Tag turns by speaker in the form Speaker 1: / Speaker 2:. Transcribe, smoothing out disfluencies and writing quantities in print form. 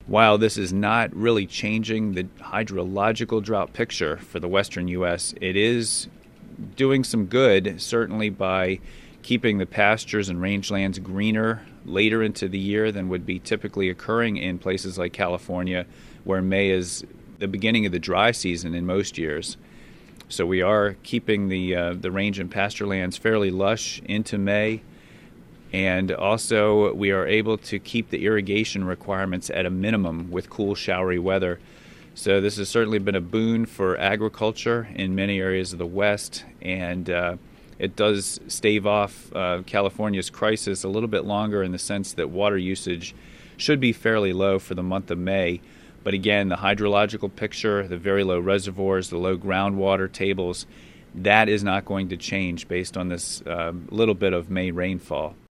Speaker 1: While this is not really changing the hydrological drought picture for the western U.S., it is doing some good, certainly by keeping the pastures and rangelands greener later into the year than would be typically occurring in places like California, where May is the beginning of the dry season in most years. So we are keeping the range and pasture lands fairly lush into May. And also, we are able to keep the irrigation requirements at a minimum with cool, showery weather. So this has certainly been a boon for agriculture in many areas of the West, and it does stave off California's crisis a little bit longer in the sense that water usage should be fairly low for the month of May. But again, the hydrological picture, the very low reservoirs, the low groundwater tables, that is not going to change based on this little bit of May rainfall.